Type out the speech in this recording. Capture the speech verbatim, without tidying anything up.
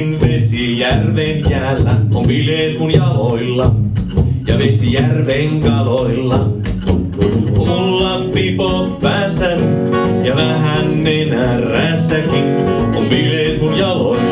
Kuumin Vesijärven jäällä on bileet mun jaloilla ja Vesijärven kaloilla. Mulla pipo päässäni ja vähän nenärässäkin on bileet mun jaloilla